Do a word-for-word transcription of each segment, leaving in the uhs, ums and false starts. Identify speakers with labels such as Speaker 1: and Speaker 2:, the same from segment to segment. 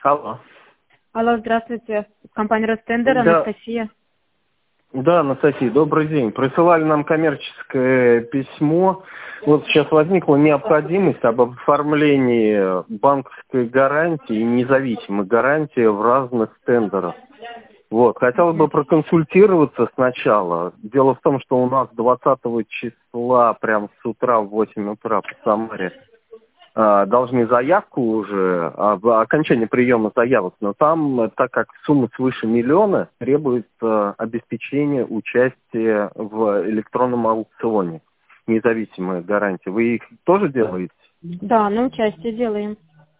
Speaker 1: Алло.
Speaker 2: Алло, здравствуйте. Компания Ростендер,
Speaker 1: Да.
Speaker 2: Анастасия.
Speaker 1: Да, Анастасия, добрый день. Присылали нам коммерческое письмо. Вот сейчас возникла необходимость об оформлении банковской гарантии и независимой гарантии в разных тендерах. Вот. Хотелось бы проконсультироваться сначала. Дело в том, что у нас двадцатого числа, прям с утра в восемь утра по Самаре, а, должны заявку уже, об окончании приема заявок, но там, так как сумма свыше миллиона, требуется обеспечение участия в электронном аукционе. Независимая гарантия. Вы их тоже делаете?
Speaker 2: Да, на участие делаем.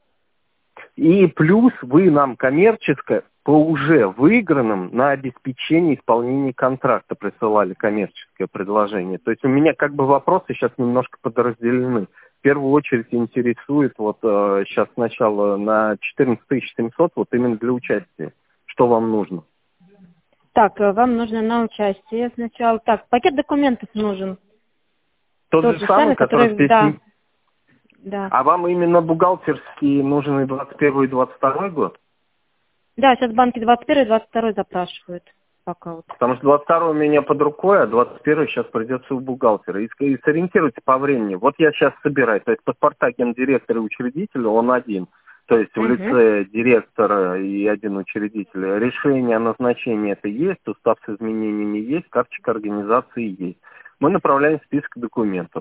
Speaker 1: И плюс вы нам коммерческое по уже выигранным на обеспечение исполнения контракта присылали коммерческое предложение. То есть у меня как бы вопросы сейчас немножко подразделены. В первую очередь интересует вот э, сейчас сначала на четырнадцать тысяч семьсот вот именно для участия. Что вам нужно?
Speaker 2: Так, э, вам нужно на участие сначала. Так, пакет документов нужен.
Speaker 1: Тот,
Speaker 2: Тот
Speaker 1: же
Speaker 2: же
Speaker 1: самый,
Speaker 2: самый,
Speaker 1: который
Speaker 2: который,
Speaker 1: здесь...
Speaker 2: да, да.
Speaker 1: А вам именно бухгалтерский нужен и двадцать первый, и двадцать второй год?
Speaker 2: Да, сейчас банки двадцать первый, двадцать второй запрашивают пока вот.
Speaker 1: Потому что двадцать второй у меня под рукой, а двадцать первый сейчас придется у бухгалтера. И, и сориентируйте по времени. Вот я сейчас собираю. То есть паспорта гендиректора и учредителя, он один. То есть в
Speaker 2: Угу.
Speaker 1: лице директора и один учредитель. Решение о назначении это есть, устав с изменениями есть, карточка организации есть. Мы направляем список документов.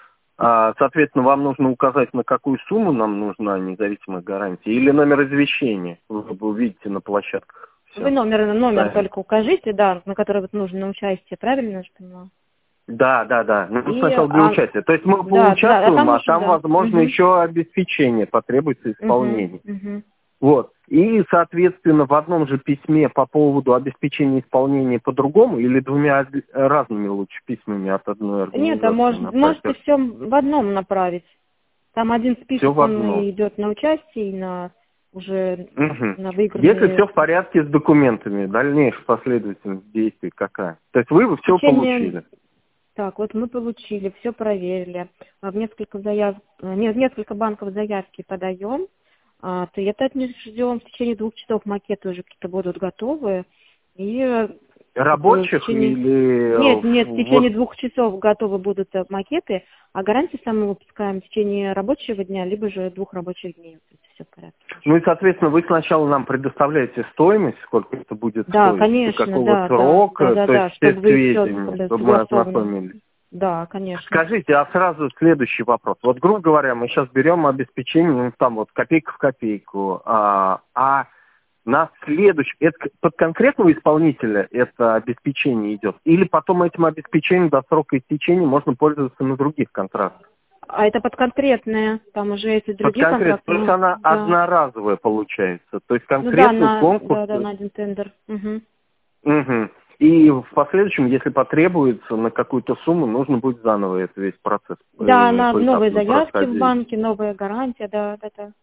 Speaker 1: А, соответственно, вам нужно указать, на какую сумму нам нужна независимая гарантия или номер извещения. Вы, вы увидите на площадках. Всё.
Speaker 2: Вы номер, номер
Speaker 1: Да.
Speaker 2: только укажите, да, на который вот нужно на участие, правильно я же понимаю?
Speaker 1: Да, да, да. Ну,
Speaker 2: И,
Speaker 1: сначала для
Speaker 2: а,
Speaker 1: участия. То есть мы
Speaker 2: да, да,
Speaker 1: поучаствуем,
Speaker 2: а там
Speaker 1: а
Speaker 2: уже,
Speaker 1: там,
Speaker 2: да.
Speaker 1: возможно,
Speaker 2: Угу.
Speaker 1: еще обеспечение потребуется исполнение.
Speaker 2: Угу. Угу.
Speaker 1: Вот. И, соответственно, в одном же письме по поводу обеспечения исполнения по-другому или двумя разными лучше письмами от одной организации?
Speaker 2: Нет, а может, можете все в одном направить. Там один
Speaker 1: Все
Speaker 2: список,
Speaker 1: в
Speaker 2: он
Speaker 1: одном.
Speaker 2: идет на участие и на уже
Speaker 1: Угу.
Speaker 2: на
Speaker 1: Если
Speaker 2: выигранные.
Speaker 1: все в порядке с документами, дальнейшая последовательность действий какая? То есть вы все
Speaker 2: Течение-
Speaker 1: получили?
Speaker 2: Так, вот мы получили, все проверили. А В несколько заяв... не- в несколько банков заявки подаем. А, то это от них ждем. В течение двух часов макеты уже какие-то будут готовы. И э,
Speaker 1: Рабочих
Speaker 2: в течение...
Speaker 1: или...
Speaker 2: Нет, нет, в
Speaker 1: вот
Speaker 2: течение двух часов готовы будут э, макеты, а гарантии сам мы выпускаем в течение рабочего дня, либо же двух рабочих дней. Все в порядке.
Speaker 1: Ну и, соответственно, вы сначала нам предоставляете стоимость, сколько это будет
Speaker 2: Да,
Speaker 1: стоить,
Speaker 2: конечно,
Speaker 1: до какого
Speaker 2: да,
Speaker 1: срока,
Speaker 2: да, да,
Speaker 1: то
Speaker 2: да,
Speaker 1: есть все
Speaker 2: чтобы вы все
Speaker 1: сведения, чтобы мы ознакомились.
Speaker 2: Да, конечно.
Speaker 1: Скажите, а сразу следующий вопрос. Вот, грубо говоря, мы сейчас берем обеспечение, ну, там вот копейка в копейку, а, а на следующий, это под конкретного исполнителя это обеспечение идет, или потом этим обеспечением до срока истечения можно пользоваться на других контрактах?
Speaker 2: А это под конкретные, там уже эти
Speaker 1: Под
Speaker 2: другие
Speaker 1: конкретно,
Speaker 2: контракты.
Speaker 1: то есть
Speaker 2: ну,
Speaker 1: она
Speaker 2: да.
Speaker 1: одноразовая получается, то есть
Speaker 2: Ну да,
Speaker 1: конкретный
Speaker 2: на,
Speaker 1: конкурс.
Speaker 2: да, да, на один тендер. Угу.
Speaker 1: Мгм. И в последующем, если потребуется на какую-то сумму, нужно будет заново это весь процесс
Speaker 2: Да,
Speaker 1: э,
Speaker 2: на новые
Speaker 1: поэтапно
Speaker 2: заявки в
Speaker 1: проходить.
Speaker 2: банке, новая гарантия, да, да, да.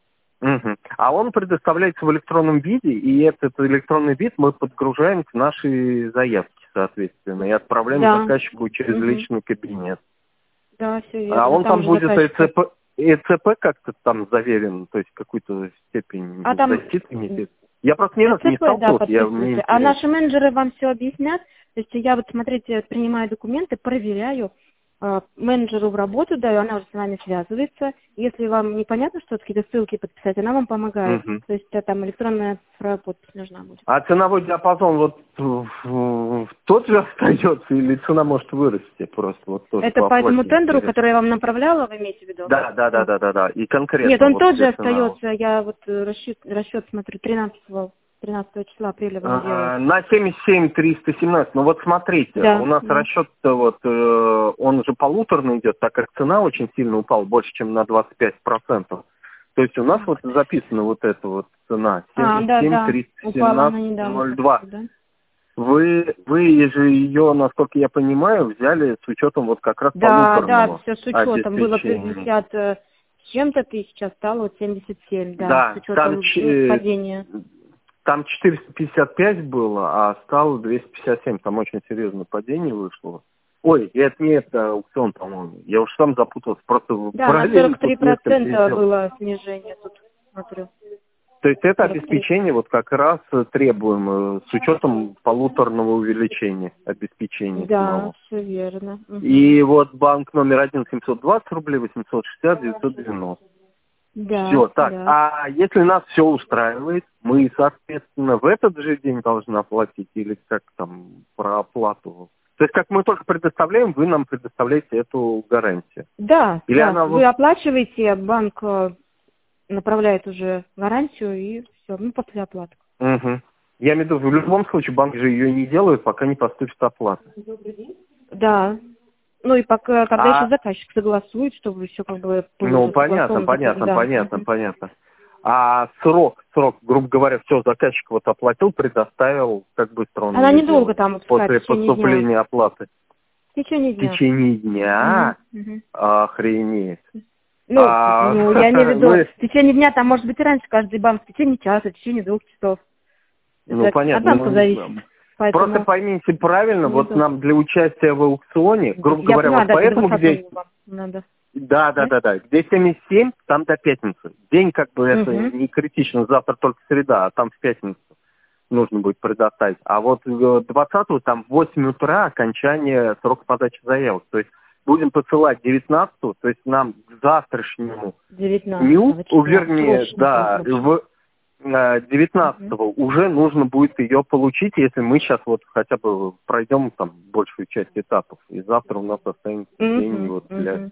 Speaker 1: Мгм. А он предоставляется в электронном виде, и этот электронный вид мы подгружаем к нашей заявке, соответственно, и отправляем
Speaker 2: Да.
Speaker 1: заказчику через
Speaker 2: Мгм.
Speaker 1: личный кабинет.
Speaker 2: Да, все верно.
Speaker 1: А он там
Speaker 2: уже
Speaker 1: будет
Speaker 2: заказчик-
Speaker 1: ЭЦП, ЭЦП как-то там заверен, то есть какую-то степень
Speaker 2: А там
Speaker 1: защиты несет. Я просто ни разу не
Speaker 2: ЭЦП, да,
Speaker 1: сталкивался, я, мне
Speaker 2: подписывайте. А
Speaker 1: интересно.
Speaker 2: наши менеджеры вам все объяснят. То есть я вот, смотрите, принимаю документы, проверяю, э, менеджеру в работу даю, она уже с вами связывается. Если вам непонятно, что какие-то ссылки подписать, она вам помогает.
Speaker 1: Мгм.
Speaker 2: То есть э, там электронная цифровая подпись нужна будет.
Speaker 1: А ценовой диапазон вот в- в- тот же остается или цена может вырасти просто вот тоже
Speaker 2: Это по этому
Speaker 1: вопросе
Speaker 2: тендеру,
Speaker 1: интересно.
Speaker 2: который я вам направляла, вы имеете в виду?
Speaker 1: Да, да, да, да, да, да. И конкретно.
Speaker 2: Нет, он
Speaker 1: вот
Speaker 2: тот
Speaker 1: где
Speaker 2: же
Speaker 1: цена.
Speaker 2: остается. Я вот э, расчет, расчет смотрю, тринадцатого, тринадцатого числа апреля вам делаю.
Speaker 1: А, на семьдесят семь триста семнадцать. Ну вот смотрите,
Speaker 2: Да,
Speaker 1: у нас
Speaker 2: да.
Speaker 1: расчет вот э, он же полуторный идет, так как цена очень сильно упала, больше, чем на двадцать пять процентов. То есть у нас вот записана вот эта вот цена
Speaker 2: А,
Speaker 1: семьдесят
Speaker 2: да,
Speaker 1: семь
Speaker 2: да.
Speaker 1: триста
Speaker 2: Упала она
Speaker 1: семнадцать
Speaker 2: недавно.
Speaker 1: ноль два.
Speaker 2: Да?
Speaker 1: Вы, вы же ее, насколько я понимаю, взяли с учетом вот как раз
Speaker 2: Да, да,
Speaker 1: полуторного
Speaker 2: все с учетом. Было
Speaker 1: обеспечения.
Speaker 2: пятьдесят э, с чем-то тысяч, а стало вот семьдесят семь, да,
Speaker 1: Да,
Speaker 2: с
Speaker 1: там,
Speaker 2: учетом
Speaker 1: ч-
Speaker 2: ну,
Speaker 1: э,
Speaker 2: падения.
Speaker 1: там четыреста пятьдесят пять было, а стало двести пятьдесят семь. Там очень серьезное падение вышло. Ой, это не это аукцион, по-моему. Я уж сам запутался. Просто
Speaker 2: Да, на
Speaker 1: параллельно
Speaker 2: сорок три
Speaker 1: тут несколько
Speaker 2: процента
Speaker 1: дел.
Speaker 2: было снижение тут, смотрю.
Speaker 1: То есть это обеспечение вот как раз требуем с учетом полуторного увеличения обеспечения.
Speaker 2: Да,
Speaker 1: самого.
Speaker 2: все верно. Угу.
Speaker 1: И вот банк номер один семьсот двадцать рублей, восемьсот шестьдесят, девятьсот девяносто.
Speaker 2: Да,
Speaker 1: Все, так,
Speaker 2: да.
Speaker 1: а если нас все устраивает, мы, соответственно, в этот же день должны оплатить или как там про оплату? То есть как мы только предоставляем, вы нам предоставляете эту гарантию?
Speaker 2: Да,
Speaker 1: Или
Speaker 2: да.
Speaker 1: она...
Speaker 2: Вы оплачиваете, банк э, направляет уже гарантию и все, ну, после оплаты.
Speaker 1: Угу. Я имею в виду, в любом случае банк же ее не делает, пока не поступит оплата.
Speaker 2: Да. Ну и пока, когда
Speaker 1: А...
Speaker 2: еще заказчик согласует, чтобы все как бы было
Speaker 1: Ну,
Speaker 2: уже
Speaker 1: понятно,
Speaker 2: согласовано.
Speaker 1: понятно,
Speaker 2: Да.
Speaker 1: понятно,
Speaker 2: Мгм.
Speaker 1: понятно. А срок, срок, грубо говоря, все, заказчик вот оплатил, предоставил, как быстро он
Speaker 2: Она
Speaker 1: ее
Speaker 2: недолго
Speaker 1: делает?
Speaker 2: там вот
Speaker 1: После
Speaker 2: в течение дня.
Speaker 1: поступления оплаты?
Speaker 2: В течение
Speaker 1: В
Speaker 2: дня.
Speaker 1: течение дня?
Speaker 2: Мгм, мгм.
Speaker 1: Охренеть.
Speaker 2: Ну,
Speaker 1: А,
Speaker 2: ну, я имею в виду,
Speaker 1: мы,
Speaker 2: в течение дня там может быть и раньше каждый банк, в течение часа, в течение двух часов.
Speaker 1: ну,
Speaker 2: Это от
Speaker 1: понятно.
Speaker 2: банка зависит.
Speaker 1: Ну, просто
Speaker 2: Поэтому
Speaker 1: поймите правильно, вот
Speaker 2: недолго.
Speaker 1: нам для участия в аукционе, грубо
Speaker 2: Я
Speaker 1: говоря,
Speaker 2: понимаю,
Speaker 1: вот
Speaker 2: да, это до
Speaker 1: поэтому где...
Speaker 2: выходного вам надо.
Speaker 1: Да, да,
Speaker 2: Да?
Speaker 1: да, да. Где семьдесят семь, там до пятницы. День как бы это
Speaker 2: Угу.
Speaker 1: не критично, завтра только среда, а там в пятницу нужно будет предоставить. А вот двадцатого там в восемь утра окончание срока подачи заявок. То есть будем посылать девятнадцатого, то есть нам к завтрашнему дню,
Speaker 2: девятнадцатого числа.
Speaker 1: вернее,
Speaker 2: Срочно,
Speaker 1: да,
Speaker 2: срочно.
Speaker 1: в э, девятнадцатого
Speaker 2: Угу.
Speaker 1: уже нужно будет ее получить, если мы сейчас вот хотя бы пройдем там большую часть этапов. И завтра у нас останется день
Speaker 2: Угу.
Speaker 1: вот для...
Speaker 2: Угу.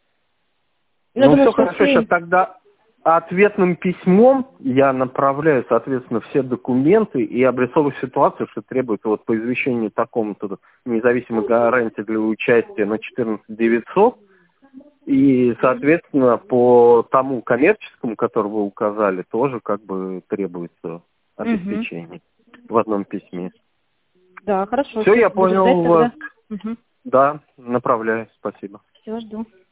Speaker 2: Я
Speaker 1: Ну
Speaker 2: думаю,
Speaker 1: все
Speaker 2: что
Speaker 1: хорошо, сейчас
Speaker 2: успеем.
Speaker 1: тогда ответным письмом я направляю, соответственно, все документы и обрисовываю ситуацию, что требуется вот по извещению такому-то независимой гарантии для участия на четырнадцать тысяч девятьсот. И, соответственно, по тому коммерческому, который вы указали, тоже как бы требуется обеспечение в одном письме.
Speaker 2: Да, хорошо.
Speaker 1: Все, я
Speaker 2: Буду
Speaker 1: понял
Speaker 2: ждать
Speaker 1: вас.
Speaker 2: тогда. Угу.
Speaker 1: Да, направляю. Спасибо.
Speaker 2: Все, жду.